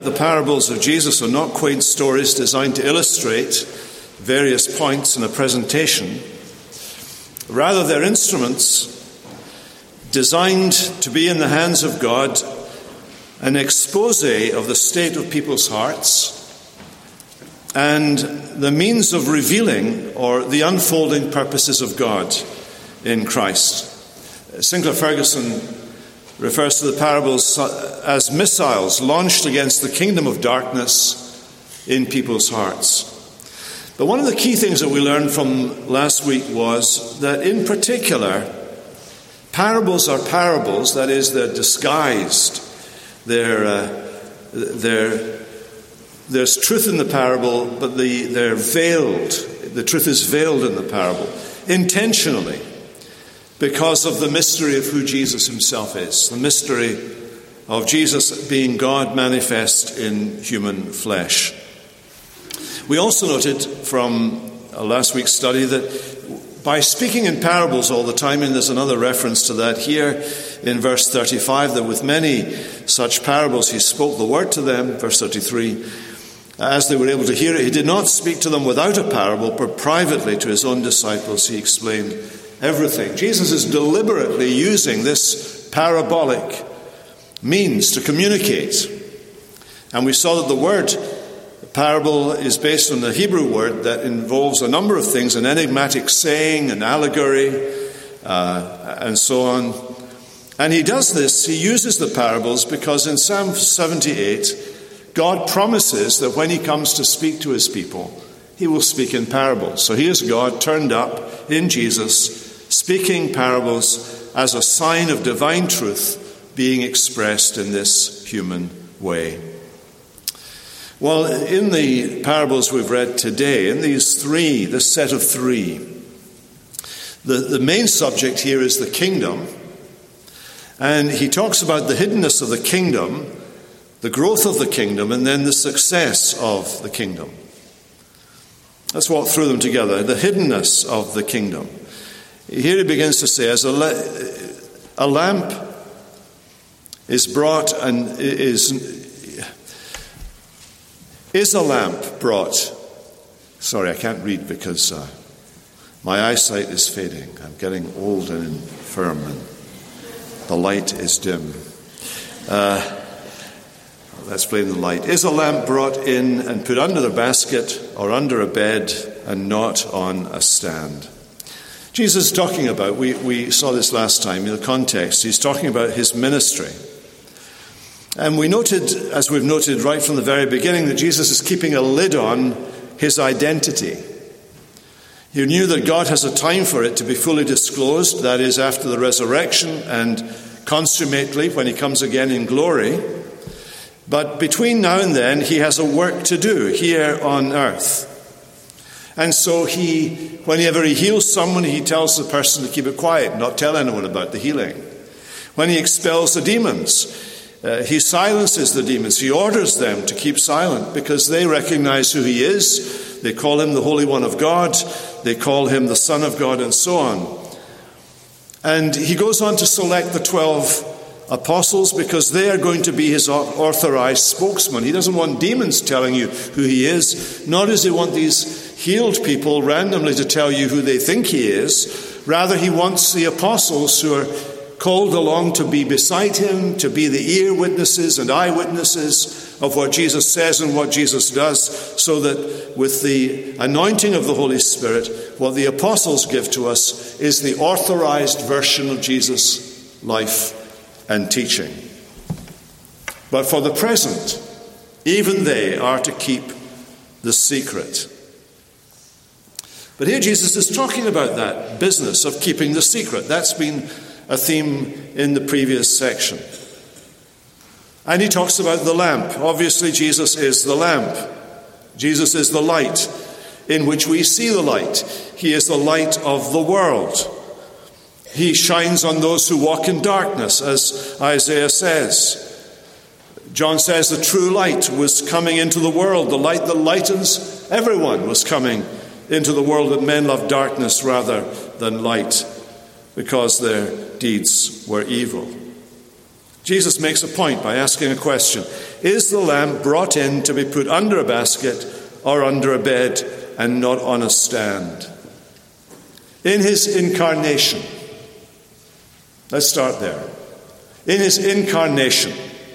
The parables of Jesus are not quaint stories designed to illustrate various points in a presentation. Rather, they're instruments designed to be in the hands of God, an expose of the state of people's hearts, and the means of revealing or the unfolding purposes of God in Christ. Sinclair Ferguson refers to the parables as missiles launched against the kingdom of darkness in people's hearts. But one of the key things that we learned from last week was that in particular, parables are parables, that is, they're disguised. There's truth in the parable, but they're veiled. The truth is veiled in the parable, intentionally, because of the mystery of who Jesus himself is, the mystery of Jesus being God manifest in human flesh. We also noted from last week's study that by speaking in parables all the time, and there's another reference to that here in verse 35, that with many such parables he spoke the word to them, verse 33, as they were able to hear it. He did not speak to them without a parable, but privately to his own disciples he explained everything. Jesus is deliberately using this parabolic means to communicate. And we saw that the word parable is based on the Hebrew word that involves a number of things, an enigmatic saying, an allegory, and so on. And he does this, he uses the parables because in Psalm 78, God promises that when he comes to speak to his people, he will speak in parables. So here's God turned up in Jesus, speaking parables as a sign of divine truth being expressed in this human way. Well, in the parables we've read today, in this set of three, the main subject here is the kingdom. And he talks about the hiddenness of the kingdom, the growth of the kingdom, and then the success of the kingdom. Let's walk through them together. The hiddenness of the kingdom. Here he begins to say, as a lamp is brought and is a lamp brought. Sorry, I can't read because my eyesight is fading. I'm getting old and infirm, and the light is dim. Let's blame the light. Is a lamp brought in and put under the basket or under a bed and not on a stand? Jesus is talking about, we saw this last time in the context, he's talking about his ministry. And we noted, as we've noted right from the very beginning, that Jesus is keeping a lid on his identity. He knew that God has a time for it to be fully disclosed, that is, after the resurrection and consummately when he comes again in glory. But between now and then, he has a work to do here on earth. And so whenever he heals someone, he tells the person to keep it quiet, not tell anyone about the healing. When he expels the demons, he silences the demons. He orders them to keep silent because they recognize who he is. They call him the Holy One of God. They call him the Son of God, and so on. And he goes on to select the 12 apostles because they are going to be his authorized spokesman. He doesn't want demons telling you who he is, nor does he want these healed people randomly to tell you who they think he is. Rather, he wants the apostles who are called along to be beside him, to be the ear witnesses and eyewitnesses of what Jesus says and what Jesus does, so that with the anointing of the Holy Spirit, what the apostles give to us is the authorized version of Jesus' life and teaching. But for the present, even they are to keep the secret. But here Jesus is talking about that business of keeping the secret. That's been a theme in the previous section. And he talks about the lamp. Obviously, Jesus is the lamp. Jesus is the light in which we see the light. He is the light of the world. He shines on those who walk in darkness, as Isaiah says. John says the true light was coming into the world. The light that lightens everyone was coming into the world, that men love darkness rather than light because their deeds were evil. Jesus makes a point by asking a question. is the lamp brought in to be put under a basket or under a bed and not on a stand. In his incarnation, let's start there. In his incarnation,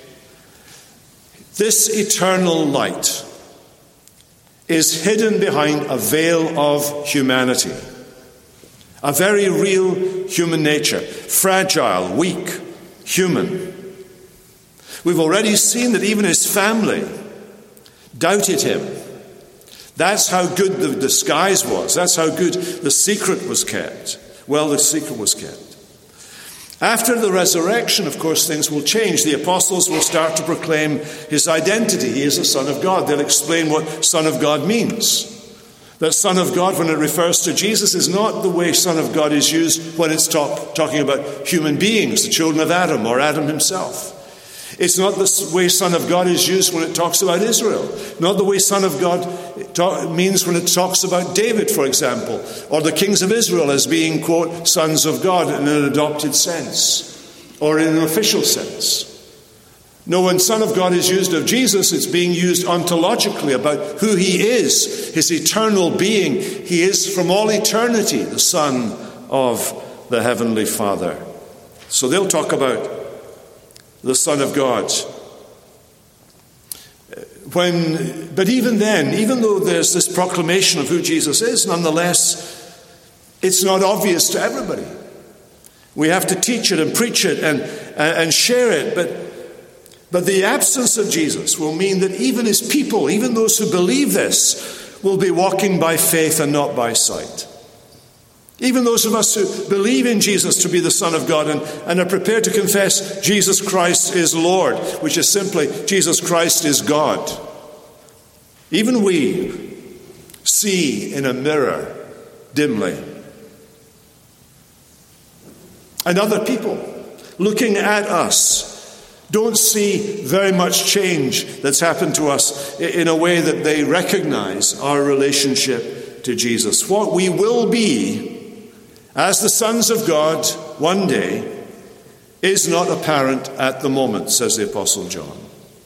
this eternal light is hidden behind a veil of humanity, a very real human nature, fragile, weak, human. We've already seen that even his family doubted him. That's how good the disguise was. That's how good the secret was kept. Well, the secret was kept. After the resurrection, of course, things will change. The apostles will start to proclaim his identity. He is the Son of God. They'll explain what Son of God means. That Son of God, when it refers to Jesus, is not the way Son of God is used when it's talking about human beings, the children of Adam or Adam himself. It's not the way Son of God is used when it talks about Israel. Not the way Son of God means when it talks about David, for example, or the kings of Israel as being, quote, sons of God in an adopted sense, or in an official sense. No, when Son of God is used of Jesus, it's being used ontologically about who he is, his eternal being. He is from all eternity the Son of the Heavenly Father. So they'll talk about the Son of God. But even then, even though there's this proclamation of who Jesus is, nonetheless, it's not obvious to everybody. We have to teach it and preach it and share it. But the absence of Jesus will mean that even his people, even those who believe this, will be walking by faith and not by sight. Even those of us who believe in Jesus to be the Son of God and are prepared to confess Jesus Christ is Lord, which is simply Jesus Christ is God. Even we see in a mirror dimly. And other people looking at us don't see very much change that's happened to us in a way that they recognize our relationship to Jesus. What we will be as the sons of God one day is not apparent at the moment, says the Apostle John.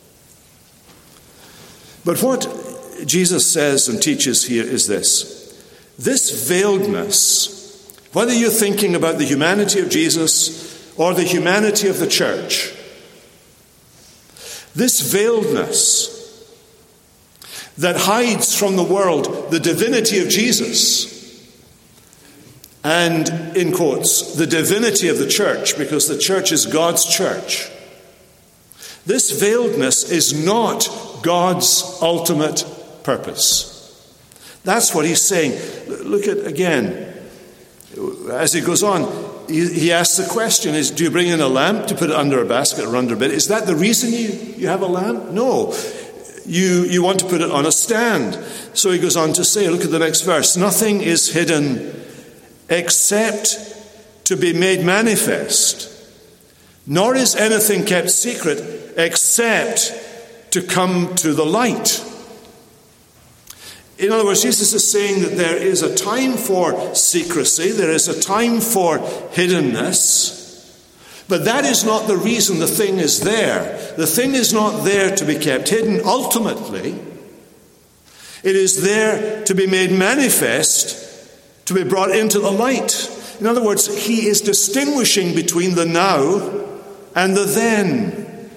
But what Jesus says and teaches here is this. This veiledness, whether you're thinking about the humanity of Jesus or the humanity of the church, this veiledness that hides from the world the divinity of Jesus and, in quotes, the divinity of the church, because the church is God's church. This veiledness is not God's ultimate purpose. That's what he's saying. Look at, again, as he goes on, he asks the question, do you bring in a lamp to put it under a basket or under a bed? Is that the reason you have a lamp? No. You want to put it on a stand. So he goes on to say, look at the next verse, nothing is hidden except to be made manifest, nor is anything kept secret except to come to the light. In other words, Jesus is saying that there is a time for secrecy, there is a time for hiddenness, but that is not the reason the thing is there. The thing is not there to be kept hidden. Ultimately, it is there to be made manifest, to be brought into the light. In other words, he is distinguishing between the now and the then.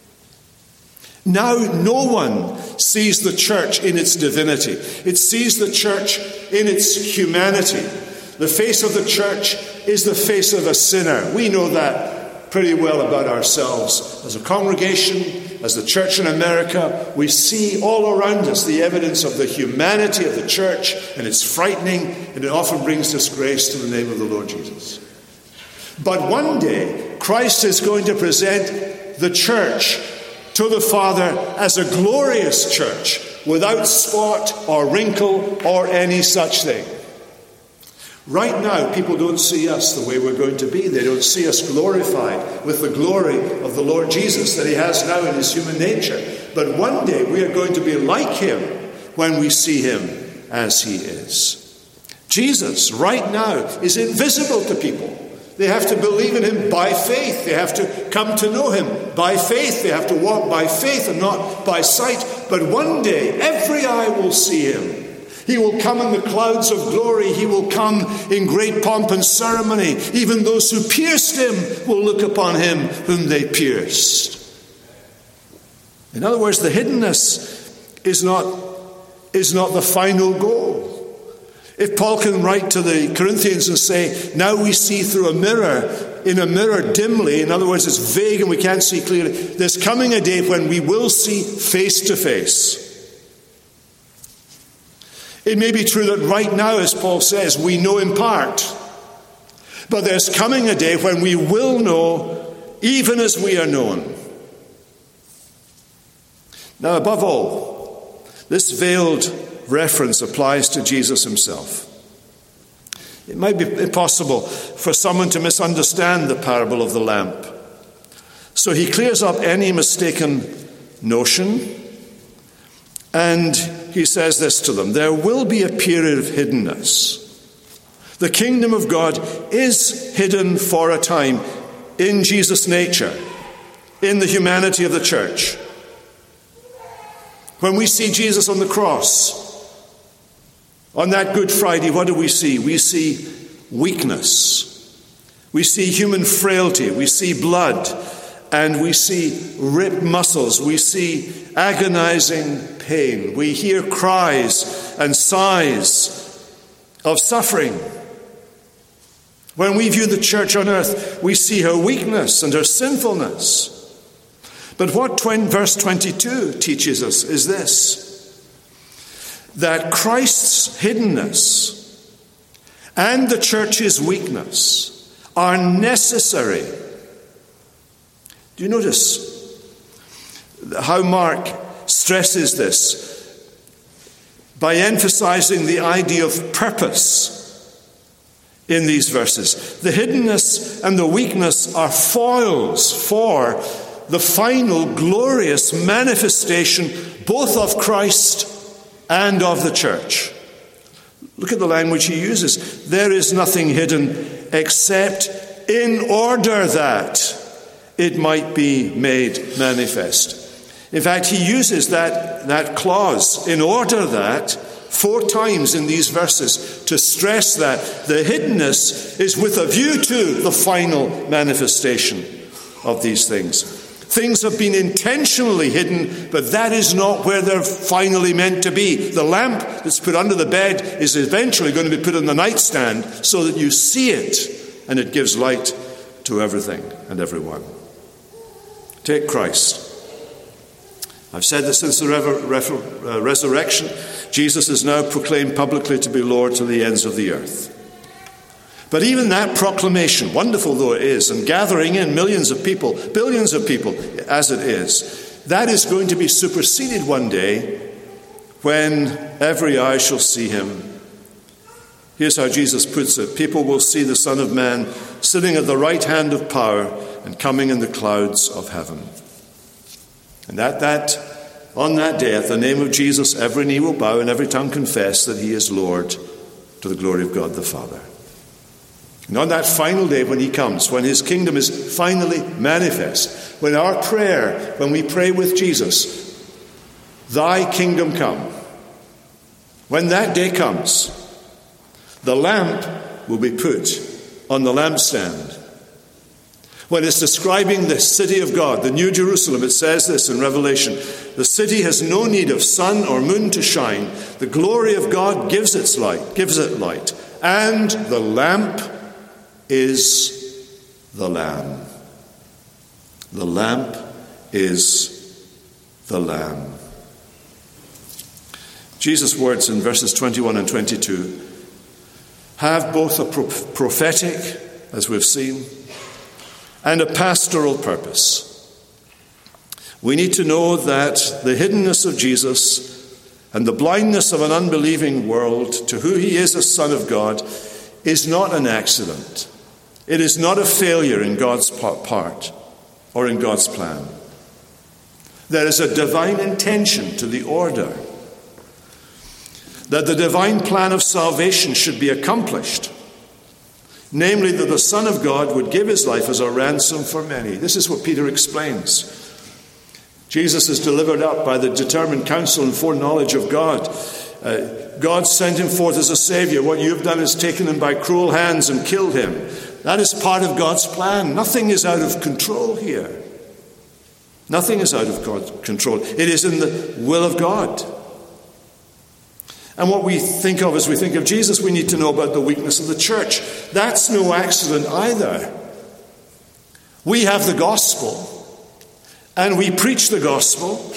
Now no one sees the church in its divinity. It sees the church in its humanity. The face of the church is the face of a sinner. We know that pretty well about ourselves. As a congregation, as the church in America, we see all around us the evidence of the humanity of the church, and it's frightening, and it often brings disgrace to the name of the Lord Jesus. But one day, Christ is going to present the church to the Father as a glorious church, without spot or wrinkle or any such thing. Right now, people don't see us the way we're going to be. They don't see us glorified with the glory of the Lord Jesus that he has now in his human nature. But one day we are going to be like him when we see him as he is. Jesus, right now, is invisible to people. They have to believe in him by faith. They have to come to know him by faith. They have to walk by faith and not by sight. But one day, every eye will see him. He will come in the clouds of glory. He will come in great pomp and ceremony. Even those who pierced him will look upon him whom they pierced. In other words, the hiddenness is not the final goal. If Paul can write to the Corinthians and say, now we see through a mirror, in a mirror dimly, in other words, it's vague and we can't see clearly, there's coming a day when we will see face to face. It may be true that right now, as Paul says, we know in part. But there's coming a day when we will know even as we are known. Now, above all, this veiled reference applies to Jesus himself. It might be impossible for someone to misunderstand the parable of the lamp. So he clears up any mistaken notion, and he says this to them: there will be a period of hiddenness. The kingdom of God is hidden for a time in Jesus' nature, in the humanity of the church. When we see Jesus on the cross, on that Good Friday, what do we see? We see weakness. We see human frailty. We see blood. And we see ripped muscles. We see agonizing pain. We hear cries and sighs of suffering. When we view the church on earth, we see her weakness and her sinfulness. But what verse 22 teaches us is this: that Christ's hiddenness and the church's weakness are necessary. Do you notice how Mark stresses this by emphasizing the idea of purpose in these verses? The hiddenness and the weakness are foils for the final glorious manifestation both of Christ and of the church. Look at the language he uses. There is nothing hidden except in order that it might be made manifest. In fact, he uses that clause, in order that, 4 times in these verses to stress that the hiddenness is with a view to the final manifestation of these things. Things have been intentionally hidden, but that is not where they're finally meant to be. The lamp that's put under the bed is eventually going to be put on the nightstand so that you see it and it gives light to everything and everyone. Take Christ. I've said that since the resurrection, Jesus is now proclaimed publicly to be Lord to the ends of the earth. But even that proclamation, wonderful though it is, and gathering in millions of people, billions of people as it is, that is going to be superseded one day when every eye shall see him. Here's how Jesus puts it: people will see the Son of Man sitting at the right hand of power and coming in the clouds of heaven. And on that day, at the name of Jesus, every knee will bow and every tongue confess that he is Lord, to the glory of God the Father. And on that final day when he comes, when his kingdom is finally manifest, when we pray with Jesus, thy kingdom come, when that day comes, the lamp will be put on the lampstand. When it's describing the city of God, the New Jerusalem, it says this in Revelation: the city has no need of sun or moon to shine. The glory of God gives it light, and the lamp is the Lamb. The lamp is the Lamb. Jesus' words in verses 21 and 22 have both a prophetic, as we've seen, and a pastoral purpose. We need to know that the hiddenness of Jesus and the blindness of an unbelieving world to who he is as Son of God is not an accident. It is not a failure in God's part or in God's plan. There is a divine intention to the order that the divine plan of salvation should be accomplished namely that the Son of God would give his life as a ransom for many. This is what Peter explains. Jesus is delivered up by the determined counsel and foreknowledge of God. God sent him forth as a Savior. What you've done is taken him by cruel hands and killed him. That is part of God's plan. Nothing is out of control here. Nothing is out of God's control. It is in the will of God. And what we think of as we think of Jesus, we need to know about the weakness of the church. That's no accident either. We have the gospel, and we preach the gospel,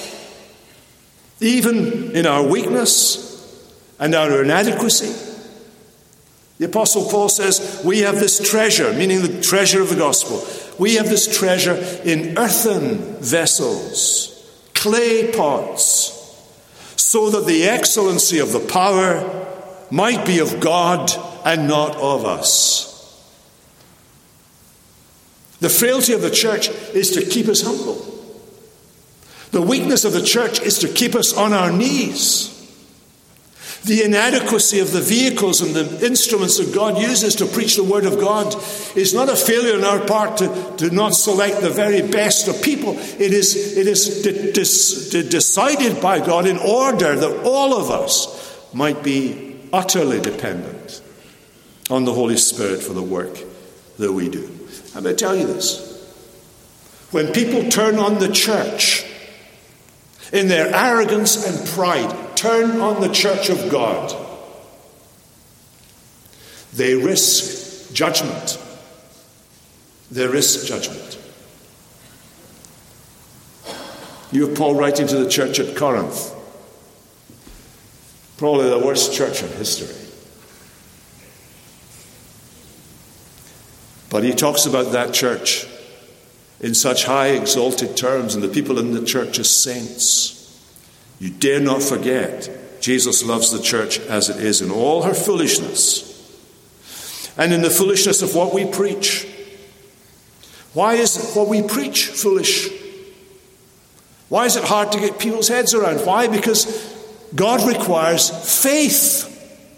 even in our weakness and our inadequacy. The Apostle Paul says, we have this treasure, meaning the treasure of the gospel. We have this treasure in earthen vessels, clay pots, so that the excellency of the power might be of God and not of us. The frailty of the church is to keep us humble. The weakness of the church is to keep us on our knees. The inadequacy of the vehicles and the instruments that God uses to preach the word of God is not a failure on our part to not select the very best of people. It is decided by God in order that all of us might be utterly dependent on the Holy Spirit for the work that we do. I'm going to tell you this. When people turn on the church in their arrogance and pride, turn on the church of God, they risk judgment. They risk judgment. You have Paul writing to the church at Corinth, probably the worst church in history. But he talks about that church in such high exalted terms, and the people in the church as saints. You dare not forget, Jesus loves the church as it is in all her foolishness and in the foolishness of what we preach. Why is what we preach foolish? Why is it hard to get people's heads around? Why? Because God requires faith.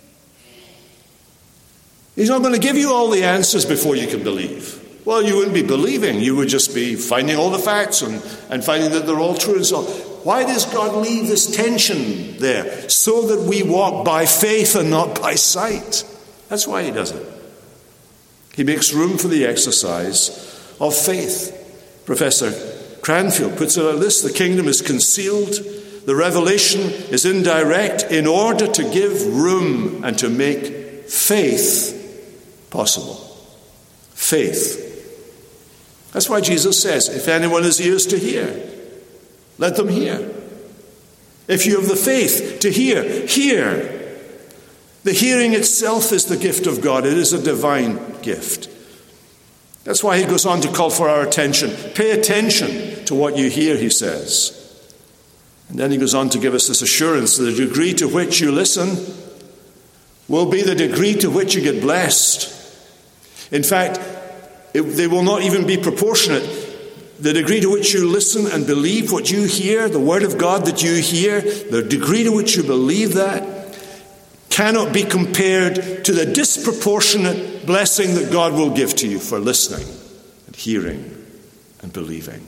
He's not going to give you all the answers before you can believe. Well, you wouldn't be believing. You would just be finding all the facts and finding that they're all true and so on. Why does God leave this tension there? So that we walk by faith and not by sight. That's why he does it. He makes room for the exercise of faith. Professor Cranfield puts it like this: the kingdom is concealed, the revelation is indirect, in order to give room and to make faith possible. Faith. That's why Jesus says, if anyone has ears to hear, let them hear. If you have the faith to hear, hear. The hearing itself is the gift of God. It is a divine gift. That's why he goes on to call for our attention. Pay attention to what you hear, he says. And then he goes on to give us this assurance that the degree to which you listen will be the degree to which you get blessed. In fact, they will not even be proportionate. The degree to which you listen and believe what you hear, the word of God that you hear, the degree to which you believe that, cannot be compared to the disproportionate blessing that God will give to you for listening and hearing and believing.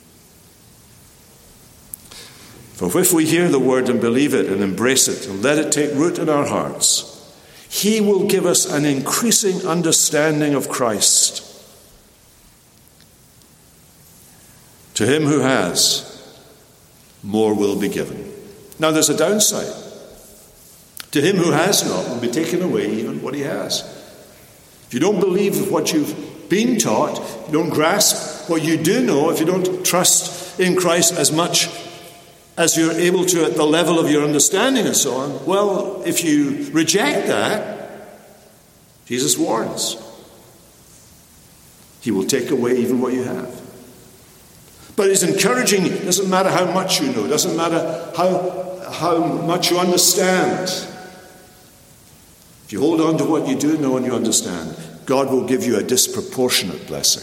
For if we hear the word and believe it and embrace it and let it take root in our hearts, he will give us an increasing understanding of Christ. To him who has, more will be given. Now there's a downside. To him who has not will be taken away even what he has. If you don't believe what you've been taught, if you don't grasp what you do know, if you don't trust in Christ as much as you're able to at the level of your understanding and so on, well, if you reject that, Jesus warns, he will take away even what you have. But he's encouraging you. It doesn't matter how much you know. It doesn't matter how much you understand. If you hold on to what you do know and you understand, God will give you a disproportionate blessing.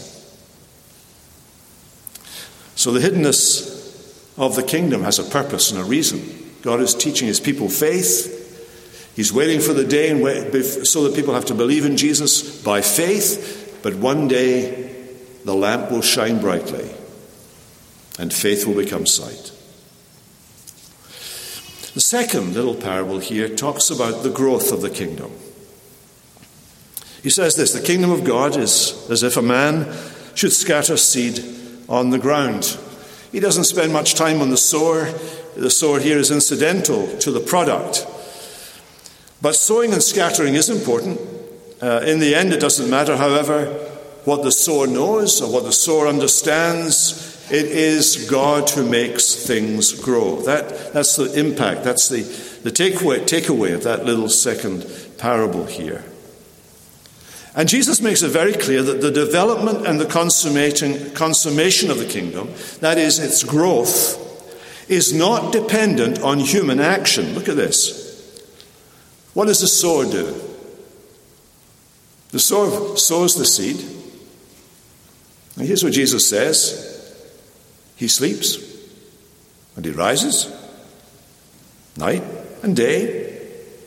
So the hiddenness of the kingdom has a purpose and a reason. God is teaching his people faith. He's waiting for the day so that people have to believe in Jesus by faith, but one day the lamp will shine brightly and faith will become sight. The second little parable here talks about the growth of the kingdom. He says this: the kingdom of God is as if a man should scatter seed on the ground. He doesn't spend much time on the sower. The sower here is incidental to the product. But sowing and scattering is important. In the end, it doesn't matter, however, what the sower knows or what the sower understands. It is God who makes things grow. That's the impact. That's the takeaway of that little second parable here. And Jesus makes it very clear that the development and the consummation of the kingdom, that is, its growth, is not dependent on human action. Look at this. What does the sower do? The sower sows the seed. And here's what Jesus says. He sleeps and he rises night and day.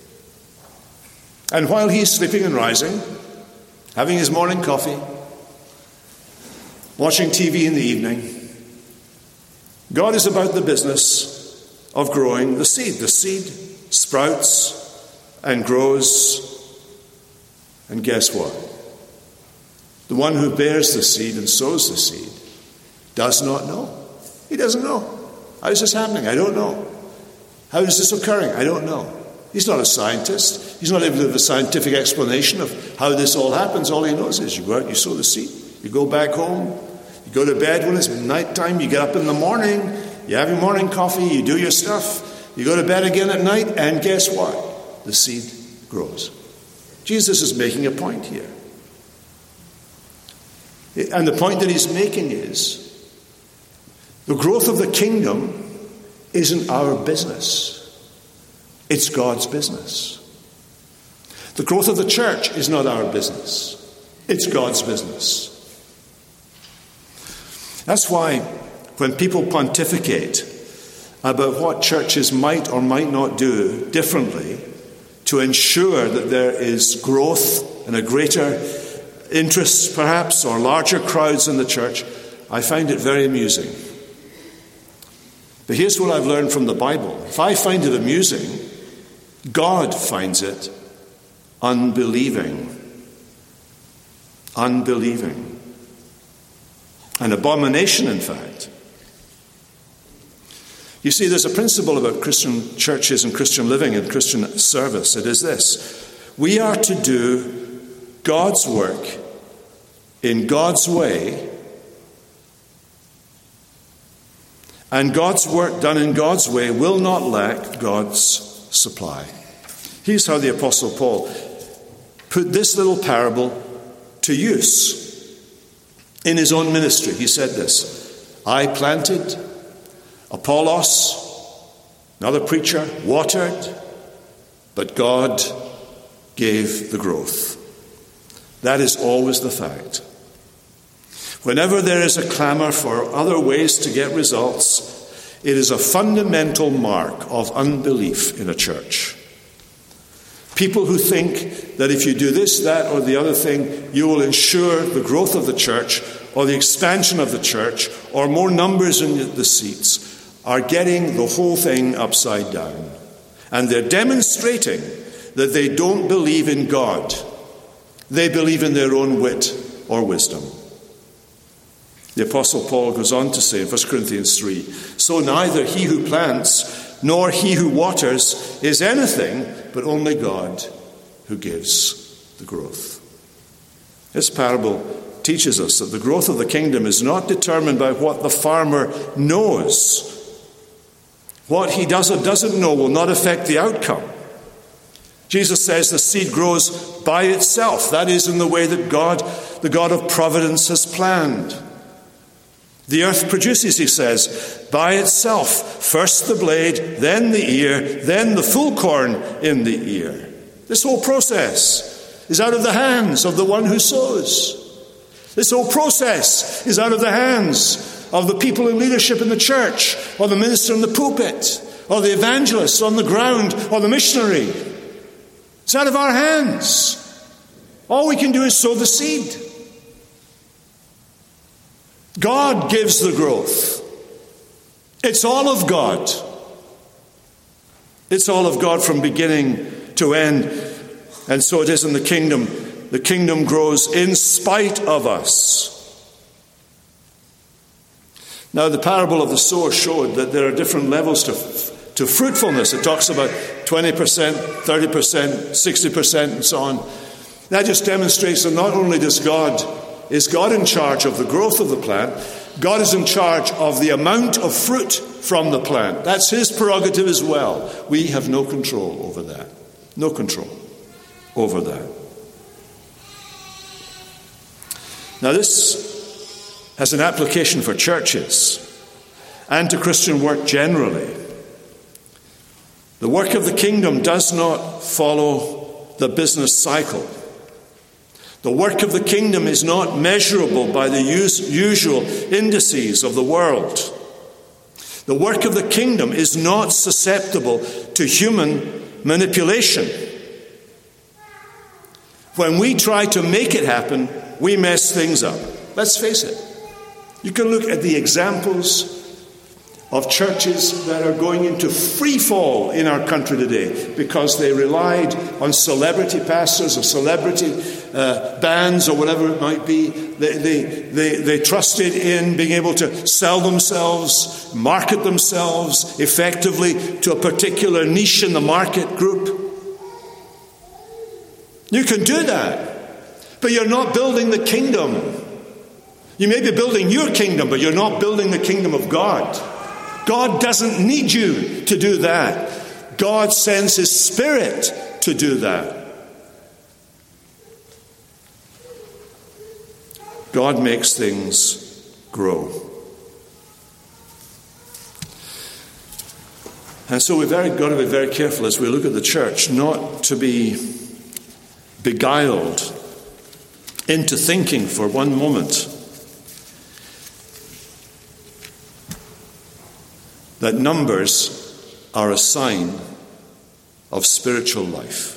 And while he's sleeping and rising, having his morning coffee, watching TV in the evening, God is about the business of growing the seed. The seed sprouts and grows, and guess what? The one who bears the seed and sows the seed does not know. He doesn't know. How is this happening? I don't know. How is this occurring? I don't know. He's not a scientist. He's not able to give a scientific explanation of how this all happens. All he knows is you go out, you sow the seed, you go back home, you go to bed when it's nighttime, you get up in the morning, you have your morning coffee, you do your stuff, you go to bed again at night, and guess what? The seed grows. Jesus is making a point here. And the point that he's making is the growth of the kingdom isn't our business. It's God's business. The growth of the church is not our business. It's God's business. That's why when people pontificate about what churches might or might not do differently to ensure that there is growth and a greater interest perhaps or larger crowds in the church, I find it very amusing. But here's what I've learned from the Bible. If I find it amusing, God finds it unbelieving. Unbelieving. An abomination, in fact. You see, there's a principle about Christian churches and Christian living and Christian service. It is this: we are to do God's work in God's way, and God's work done in God's way will not lack God's supply. Here's how the Apostle Paul put this little parable to use in his own ministry. He said this: I planted, Apollos, another preacher, watered, but God gave the growth. That is always the fact. Whenever there is a clamor for other ways to get results, it is a fundamental mark of unbelief in a church. People who think that if you do this, that, or the other thing, you will ensure the growth of the church, or the expansion of the church, or more numbers in the seats, are getting the whole thing upside down. And they're demonstrating that they don't believe in God. They believe in their own wit or wisdom. The Apostle Paul goes on to say in 1 Corinthians 3, so neither he who plants nor he who waters is anything, but only God who gives the growth. This parable teaches us that the growth of the kingdom is not determined by what the farmer knows. What he does or doesn't know will not affect the outcome. Jesus says the seed grows by itself. That is, in the way that God, the God of providence, has planned. The earth produces, he says, by itself, first the blade, then the ear, then the full corn in the ear. This whole process is out of the hands of the one who sows. This whole process is out of the hands of the people in leadership in the church, or the minister in the pulpit, or the evangelist on the ground, or the missionary. It's out of our hands. All we can do is sow the seed. God gives the growth. It's all of God. It's all of God from beginning to end. And so it is in the kingdom. The kingdom grows in spite of us. Now, the parable of the sower showed that there are different levels to fruitfulness. It talks about 20%, 30%, 60%, and so on. That just demonstrates that not only is God in charge of the growth of the plant, God is in charge of the amount of fruit from the plant. That's his prerogative as well. We have no control over that. No control over that. Now, this has an application for churches and to Christian work generally. The work of the kingdom does not follow the business cycle. The work of the kingdom is not measurable by the usual indices of the world. The work of the kingdom is not susceptible to human manipulation. When we try to make it happen, we mess things up. Let's face it. You can look at the examples of churches that are going into free fall in our country today because they relied on celebrity pastors or celebrity bands or whatever it might be. They trusted in being able to sell themselves, market themselves effectively to a particular niche in the market group. You can do that, but you're not building the kingdom. You may be building your kingdom, but you're not building the kingdom of God. God doesn't need you to do that. God sends his Spirit to do that. God makes things grow. And so we've got to be very careful as we look at the church not to be beguiled into thinking for one moment that numbers are a sign of spiritual life.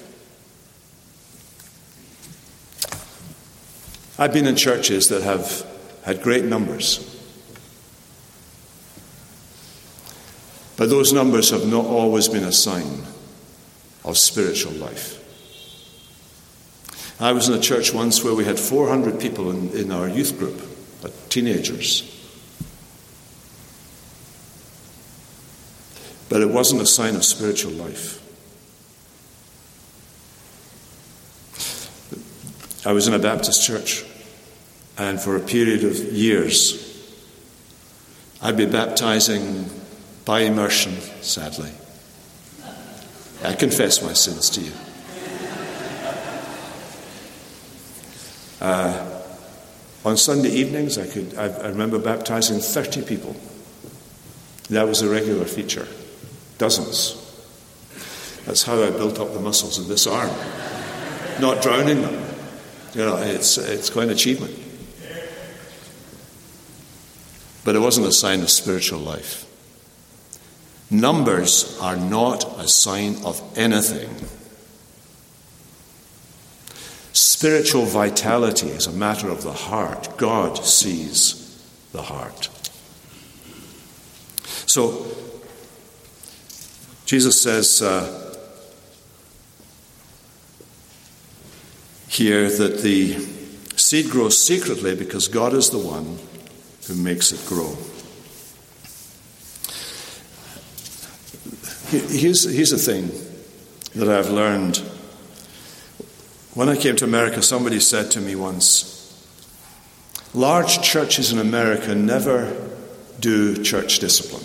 I've been in churches that have had great numbers, but those numbers have not always been a sign of spiritual life. I was in a church once where we had 400 people in our youth group, teenagers. But it wasn't a sign of spiritual life. I was in a Baptist church, and for a period of years, I'd be baptizing by immersion, sadly. I confess my sins to you. On Sunday evenings, I remember baptizing 30 people. That was a regular feature. Dozens. That's how I built up the muscles of this arm. Not drowning them. It's quite an achievement. But it wasn't a sign of spiritual life. Numbers are not a sign of anything. Spiritual vitality is a matter of the heart. God sees the heart. So, Jesus says here that the seed grows secretly because God is the one who makes it grow. Here's a thing that I've learned. When I came to America, somebody said to me once, large churches in America never do church discipline.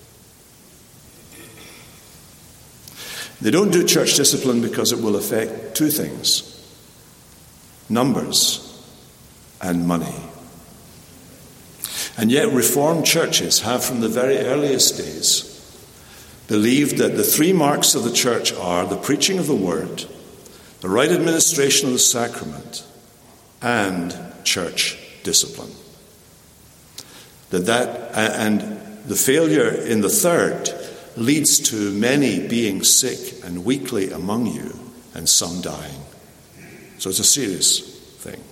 They don't do church discipline because it will affect two things: numbers and money. And yet Reformed churches have from the very earliest days believed that the three marks of the church are the preaching of the word, the right administration of the sacrament, and church discipline. And the failure in the third leads to many being sick and weakly among you and some dying. So it's a serious thing.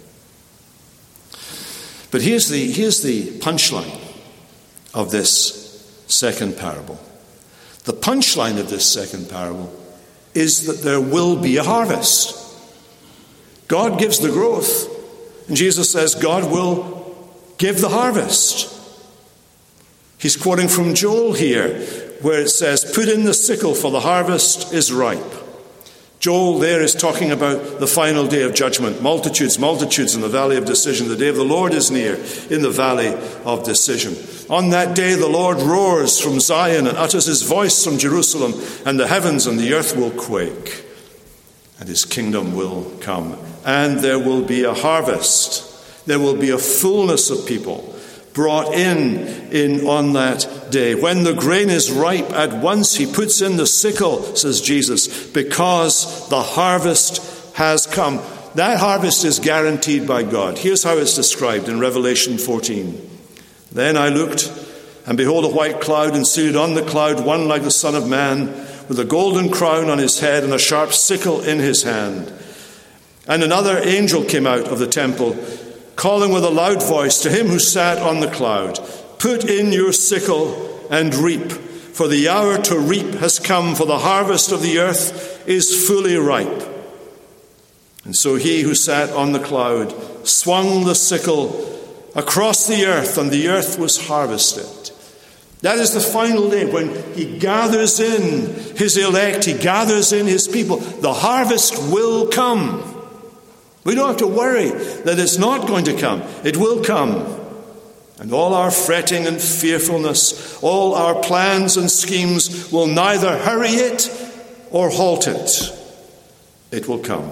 But here's the punchline of this second parable. The punchline of this second parable is that there will be a harvest. God gives the growth, and Jesus says God will give the harvest. He's quoting from Joel here, where it says, "Put in the sickle, for the harvest is ripe." Joel there is talking about the final day of judgment. Multitudes, multitudes in the valley of decision. The day of the Lord is near in the valley of decision. On that day the Lord roars from Zion and utters his voice from Jerusalem, and the heavens and the earth will quake, and his kingdom will come. And there will be a harvest. There will be a fullness of people brought in on that day. When the grain is ripe, at once he puts in the sickle, says Jesus, because the harvest has come. That harvest is guaranteed by God. Here's how it's described in Revelation 14. "Then I looked, and behold, a white cloud, and seated on the cloud one like the Son of Man, with a golden crown on his head and a sharp sickle in his hand. And another angel came out of the temple, calling with a loud voice to him who sat on the cloud, 'Put in your sickle and reap, for the hour to reap has come, for the harvest of the earth is fully ripe.' And so he who sat on the cloud swung the sickle across the earth, and the earth was harvested." That is the final day when he gathers in his elect, he gathers in his people. The harvest will come. We don't have to worry that it's not going to come. It will come. And all our fretting and fearfulness, all our plans and schemes will neither hurry it or halt it. It will come.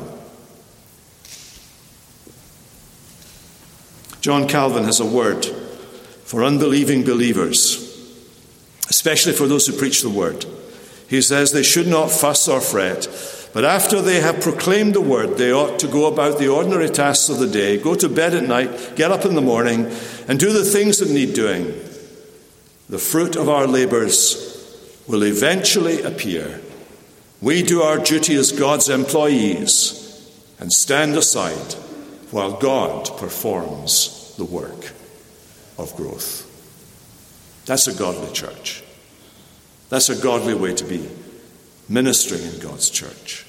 John Calvin has a word for unbelieving believers, especially for those who preach the word. He says they should not fuss or fret, but after they have proclaimed the word, they ought to go about the ordinary tasks of the day, go to bed at night, get up in the morning, and do the things that need doing. The fruit of our labors will eventually appear. We do our duty as God's employees and stand aside while God performs the work of growth. That's a godly church. That's a godly way to be ministering in God's church.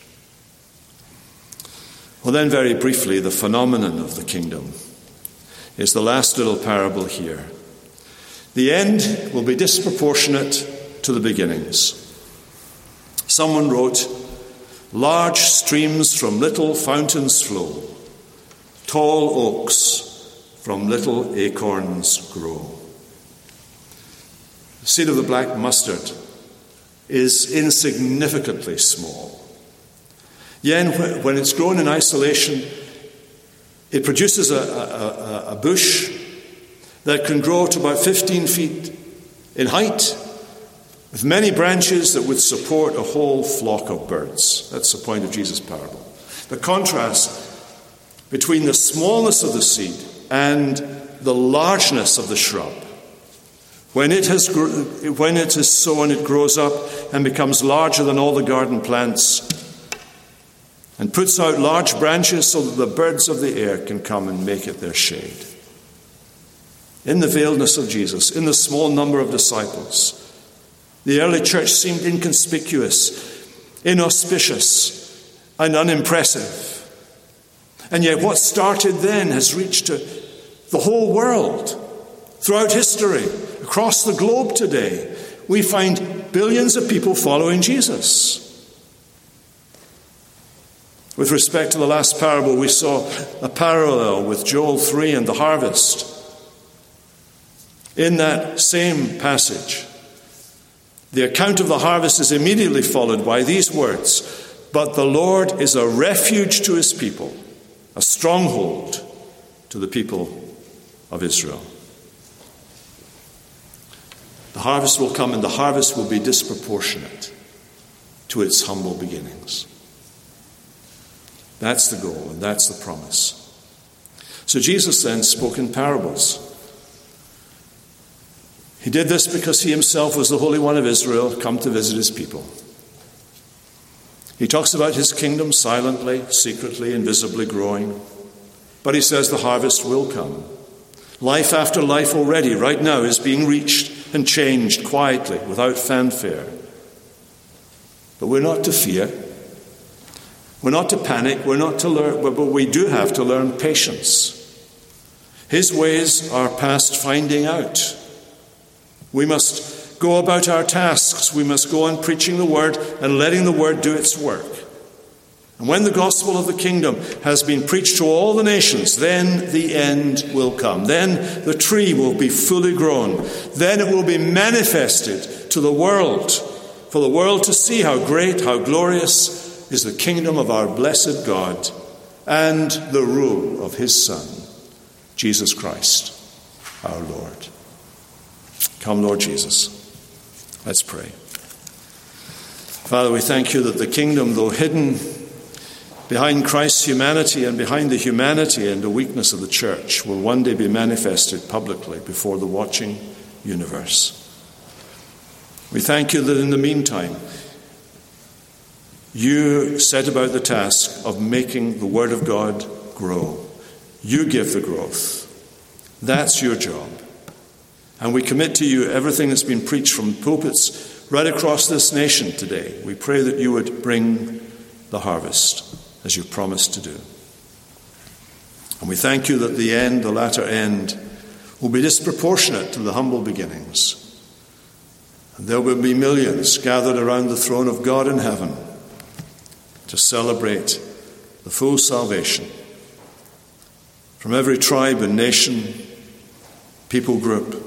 Well, then, very briefly, the phenomenon of the kingdom is the last little parable here. The end will be disproportionate to the beginnings. Someone wrote, "Large streams from little fountains flow, tall oaks from little acorns grow." The seed of the black mustard is insignificantly small. Yet when it's grown in isolation, it produces a bush that can grow to about 15 feet in height, with many branches that would support a whole flock of birds. That's the point of Jesus' parable. The contrast between the smallness of the seed and the largeness of the shrub. When it is sown, it grows up and becomes larger than all the garden plants and puts out large branches so that the birds of the air can come and make it their shade. In the veiledness of Jesus, in the small number of disciples, the early church seemed inconspicuous, inauspicious, and unimpressive. And yet what started then has reached to the whole world. Throughout history, across the globe today, we find billions of people following Jesus. With respect to the last parable, we saw a parallel with Joel 3 and the harvest. In that same passage, the account of the harvest is immediately followed by these words, "But the Lord is a refuge to his people, a stronghold to the people of Israel." The harvest will come, and the harvest will be disproportionate to its humble beginnings. That's the goal, and that's the promise. So Jesus then spoke in parables. He did this because he himself was the Holy One of Israel, come to visit his people. He talks about his kingdom silently, secretly, invisibly growing. But he says the harvest will come. Life after life already, right now, is being reached and changed quietly, without fanfare. But we're not to fear. We're not to panic. We're not to learn, but we do have to learn patience. His ways are past finding out. We must go about our tasks. We must go on preaching the word and letting the word do its work. And when the gospel of the kingdom has been preached to all the nations, then the end will come. Then the tree will be fully grown. Then it will be manifested to the world, for the world to see how great, how glorious is the kingdom of our blessed God and the rule of his Son, Jesus Christ, our Lord. Come, Lord Jesus. Let's pray. Father, we thank you that the kingdom, though hidden behind Christ's humanity and behind the humanity and the weakness of the church, will one day be manifested publicly before the watching universe. We thank you that in the meantime, you set about the task of making the Word of God grow. You give the growth. That's your job. And we commit to you everything that's been preached from pulpits right across this nation today. We pray that you would bring the harvest, as you promised to do. And we thank you that the end, the latter end, will be disproportionate to the humble beginnings. And there will be millions gathered around the throne of God in heaven to celebrate the full salvation from every tribe and nation, people group,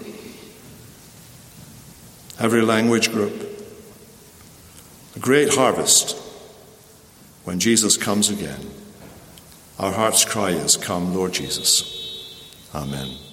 every language group. A great harvest when Jesus comes again. Our heart's cry is, come, Lord Jesus. Amen.